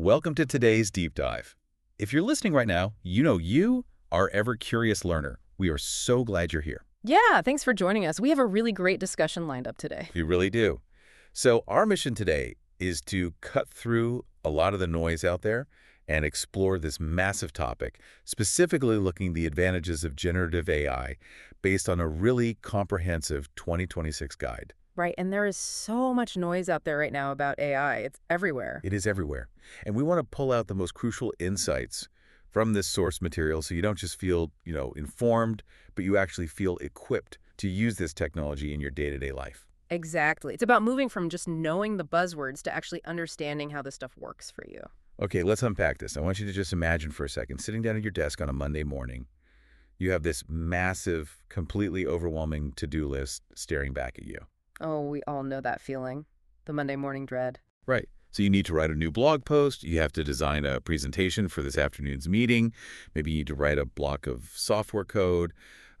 Welcome to today's deep dive. If you're listening right now, you know you are ever-curious learner. We are so glad you're here. Yeah, thanks for joining us. We have a really great discussion lined up today. We really do. So our mission today is to cut through a lot of the noise out there and explore this massive topic, specifically looking at the advantages of generative AI based on a really comprehensive 2026 guide. Right, and there is so much noise out there right now about AI. It's everywhere. It is everywhere. And we want to pull out the most crucial insights from this source material so you don't just feel, informed, but you actually feel equipped to use this technology in your day-to-day life. Exactly. It's about moving from just knowing the buzzwords to actually understanding how this stuff works for you. Okay, let's unpack this. I want you to just imagine for a second, sitting down at your desk on a Monday morning, you have this massive, completely overwhelming to-do list staring back at you. Oh, we all know that feeling. The Monday morning dread. Right. So you need to write a new blog post. You have to design a presentation for this afternoon's meeting. Maybe you need to write a block of software code,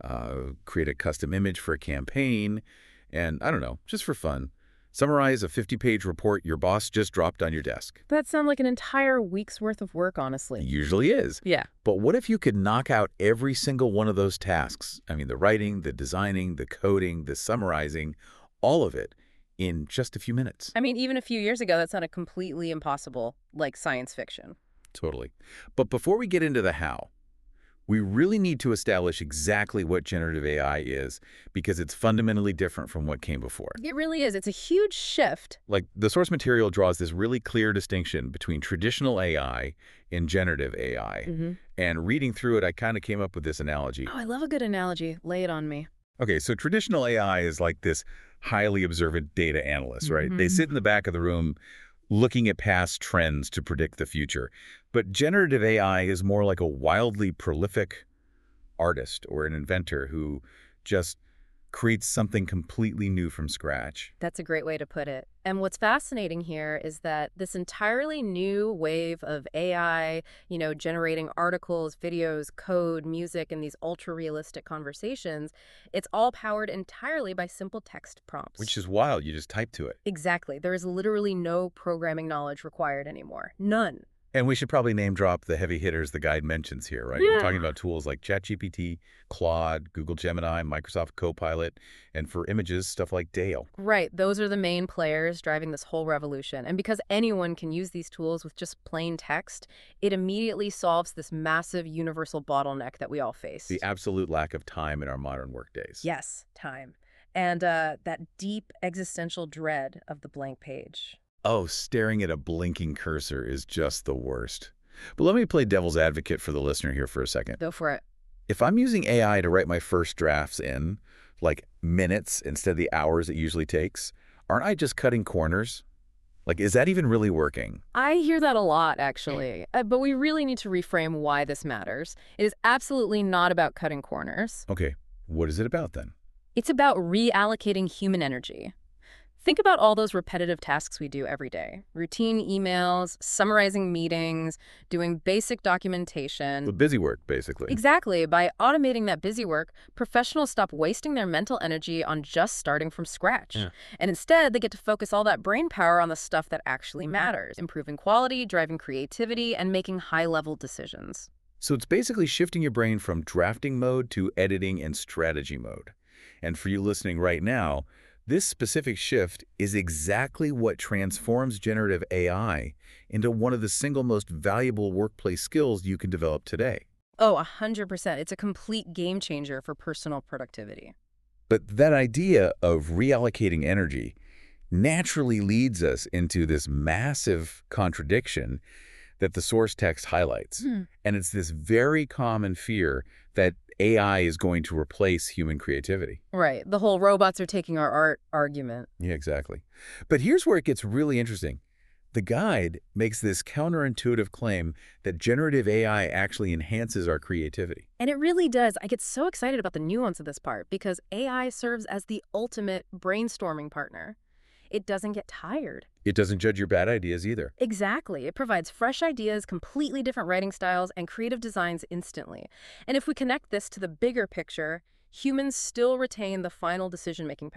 create a custom image for a campaign, and I don't know, just for fun, summarize a 50-page report your boss just dropped on your desk. That sounds like an entire week's worth of work, honestly. It usually is. Yeah. But what if you could knock out every single one of those tasks? I mean, the writing, the designing, the coding, the summarizing, all of it in just a few minutes. I mean, even a few years ago, that sounded completely impossible, like science fiction. Totally. But before we get into the how, we really need to establish exactly what generative AI is because it's fundamentally different from what came before. It really is. It's a huge shift. Like, the source material draws this really clear distinction between traditional AI and generative AI. And reading through it, I kind of came up with this analogy. Oh, I love a good analogy. Lay it on me. Okay, so traditional AI is like this highly observant data analyst, right? They sit in the back of the room looking at past trends to predict the future. But generative AI is more like a wildly prolific artist or an inventor who just creates something completely new from scratch. That's a great way to put it. And what's fascinating here is that this entirely new wave of AI, generating articles, videos, code, music, and these ultra-realistic conversations, it's all powered entirely by simple text prompts. Which is wild. You just type to it. Exactly. There is literally no programming knowledge required anymore. None. And we should probably name drop the heavy hitters the guide mentions here, right? Yeah. We're talking about tools like ChatGPT, Claude, Google Gemini, Microsoft Copilot, and for images, stuff like Dale. Right. Those are the main players driving this whole revolution. And because anyone can use these tools with just plain text, it immediately solves this massive universal bottleneck that we all face. The absolute lack of time in our modern workdays. Yes, time. And that deep existential dread of the blank page. Oh, staring at a blinking cursor is just the worst. But let me play devil's advocate for the listener here for a second. Go for it. If I'm using AI to write my first drafts in, like, minutes instead of the hours it usually takes, aren't I just cutting corners? Like, is that even really working? I hear that a lot, actually. But we really need to reframe why this matters. It is absolutely not about cutting corners. Okay, what is it about then? It's about reallocating human energy. Think about all those repetitive tasks we do every day. Routine emails, summarizing meetings, doing basic documentation. The busy work, basically. Exactly. By automating that busy work, professionals stop wasting their mental energy on just starting from scratch. Yeah. And instead, they get to focus all that brain power on the stuff that actually matters, improving quality, driving creativity, and making high-level decisions. So it's basically shifting your brain from drafting mode to editing and strategy mode. And for you listening right now, this specific shift is exactly what transforms generative AI into one of the single most valuable workplace skills you can develop today. Oh, 100%. It's a complete game changer for personal productivity. But that idea of reallocating energy naturally leads us into this massive contradiction that the source text highlights. And it's this very common fear that AI is going to replace human creativity. Right. The whole robots are taking our art argument. Yeah, exactly. But here's where it gets really interesting. The guide makes this counterintuitive claim that generative AI actually enhances our creativity. And it really does. I get so excited about the nuance of this part because AI serves as the ultimate brainstorming partner. It doesn't get tired. It doesn't judge your bad ideas either. Exactly. It provides fresh ideas, completely different writing styles, and creative designs instantly. And if we connect this to the bigger picture, humans still retain the final decision-making power.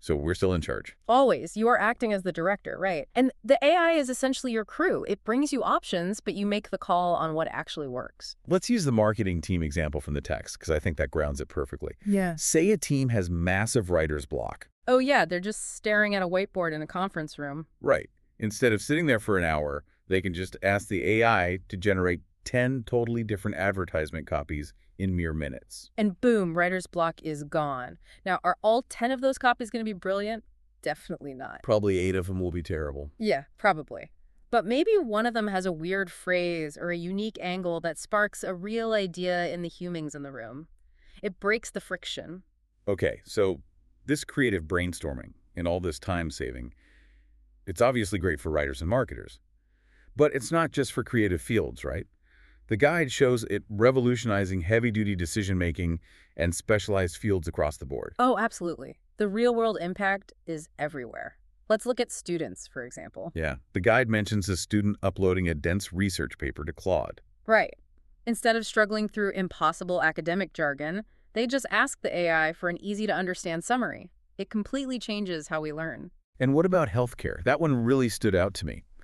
So we're still in charge. Always. You are acting as the director, right? And the AI is essentially your crew. It brings you options, but you make the call on what actually works. Let's use the marketing team example from the text, because I think that grounds it perfectly. Yeah. Say a team has massive writer's block. Oh, yeah, they're just staring at a whiteboard in a conference room. Right. Instead of sitting there for an hour, they can just ask the AI to generate 10 totally different advertisement copies in mere minutes. And boom, writer's block is gone. Now, are all 10 of those copies going to be brilliant? Definitely not. Probably 8 of them will be terrible. Yeah, probably. But maybe one of them has a weird phrase or a unique angle that sparks a real idea in the humans in the room. It breaks the friction. Okay, so this creative brainstorming and all this time saving, it's obviously great for writers and marketers. But it's not just for creative fields, right? The guide shows it revolutionizing heavy-duty decision-making and specialized fields across the board. Oh, absolutely. The real-world impact is everywhere. Let's look at students, for example. Yeah, the guide mentions a student uploading a dense research paper to Claude. Right. Instead of struggling through impossible academic jargon, they just ask the AI for an easy-to-understand summary. It completely changes how we learn. And what about healthcare? That one really stood out to me.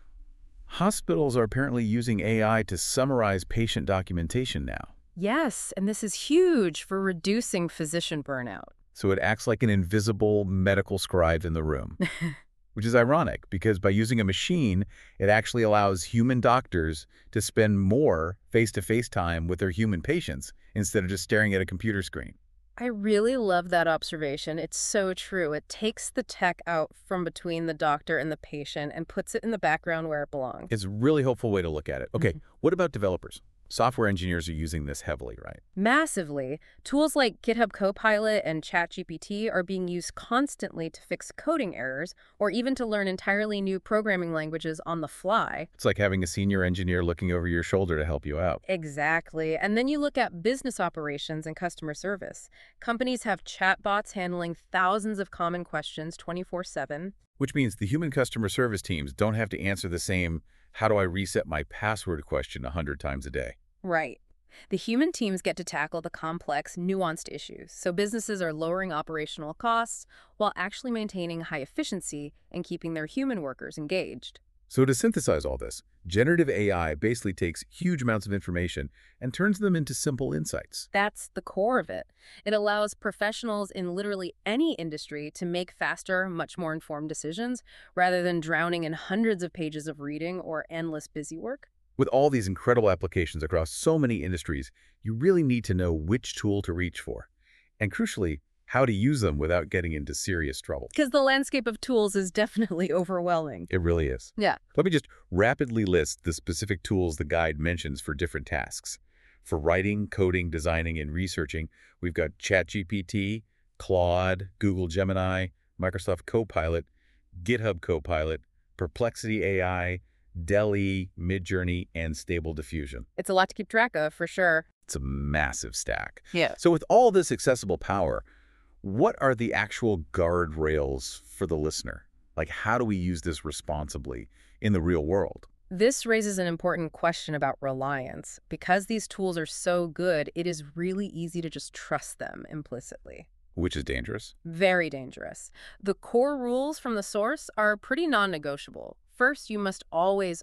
Hospitals are apparently using AI to summarize patient documentation now. Yes, and this is huge for reducing physician burnout. So it acts like an invisible medical scribe in the room, which is ironic because by using a machine, it actually allows human doctors to spend more face-to-face time with their human patients instead of just staring at a computer screen. I really love that observation. It's so true. It takes the tech out from between the doctor and the patient and puts it in the background where it belongs. It's a really helpful way to look at it. Okay, what about developers? Software engineers are using this heavily, right? Massively. Tools like GitHub Copilot and ChatGPT are being used constantly to fix coding errors or even to learn entirely new programming languages on the fly. It's like having a senior engineer looking over your shoulder to help you out. Exactly. And then you look at business operations and customer service. Companies have chatbots handling thousands of common questions 24/7. Which means the human customer service teams don't have to answer the same "how do I reset my password" question 100 times a day. Right. The human teams get to tackle the complex, nuanced issues, so businesses are lowering operational costs while actually maintaining high efficiency and keeping their human workers engaged. So to synthesize all this, generative AI basically takes huge amounts of information and turns them into simple insights. That's the core of it. It allows professionals in literally any industry to make faster, much more informed decisions rather than drowning in hundreds of pages of reading or endless busy work. With all these incredible applications across so many industries, you really need to know which tool to reach for. And crucially, how to use them without getting into serious trouble. Because the landscape of tools is definitely overwhelming. It really is. Yeah. Let me just rapidly list the specific tools the guide mentions for different tasks. For writing, coding, designing, and researching, we've got ChatGPT, Claude, Google Gemini, Microsoft Copilot, GitHub Copilot, Perplexity AI, DALL-E, Midjourney, and Stable Diffusion. It's a lot to keep track of, for sure. It's a massive stack. Yeah. So with all this accessible power, what are the actual guardrails for the listener? Like, how do we use this responsibly in the real world? This raises an important question about reliance. Because these tools are so good, it is really easy to just trust them implicitly. Which is dangerous. Very dangerous. The core rules from the source are pretty non-negotiable. First, you must always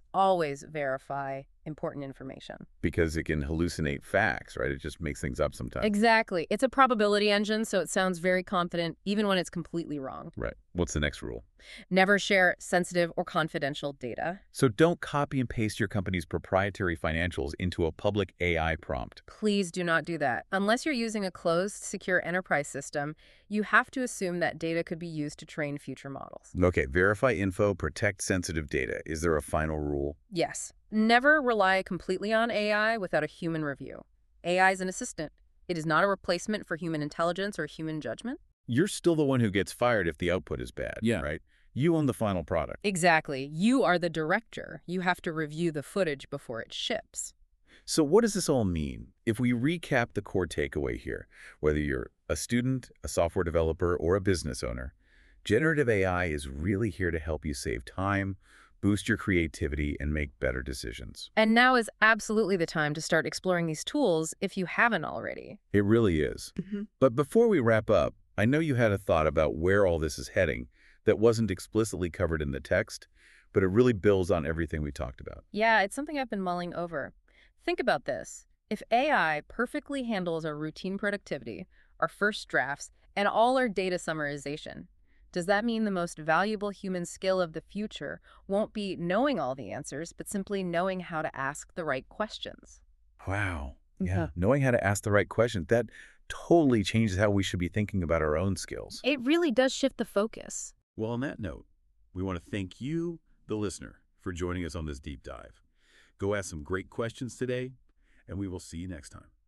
verify important information. Because it can hallucinate facts, right? It just makes things up sometimes. Exactly. It's a probability engine, so it sounds very confident, even when it's completely wrong. Right. What's the next rule? Never share sensitive or confidential data. So don't copy and paste your company's proprietary financials into a public AI prompt. Please do not do that. Unless you're using a closed, secure enterprise system, you have to assume that data could be used to train future models. Okay, verify info, protect sensitive data. Is there a final rule? Yes. Never rely completely on AI without a human review. AI is an assistant. It is not a replacement for human intelligence or human judgment. You're still the one who gets fired if the output is bad, right? You own the final product. Exactly. You are the director. You have to review the footage before it ships. So what does this all mean? If we recap the core takeaway here, whether you're a student, a software developer, or a business owner, generative AI is really here to help you save time, boost your creativity, and make better decisions. And now is absolutely the time to start exploring these tools if you haven't already. It really is. But before we wrap up, I know you had a thought about where all this is heading that wasn't explicitly covered in the text, but it really builds on everything we talked about. Yeah, it's something I've been mulling over. Think about this. If AI perfectly handles our routine productivity, our first drafts, and all our data summarization, does that mean the most valuable human skill of the future won't be knowing all the answers, but simply knowing how to ask the right questions? Wow. Yeah. Knowing how to ask the right questions, that totally changes how we should be thinking about our own skills. It really does shift the focus. Well, on that note, we want to thank you, the listener, for joining us on this deep dive. Go ask some great questions today, and we will see you next time.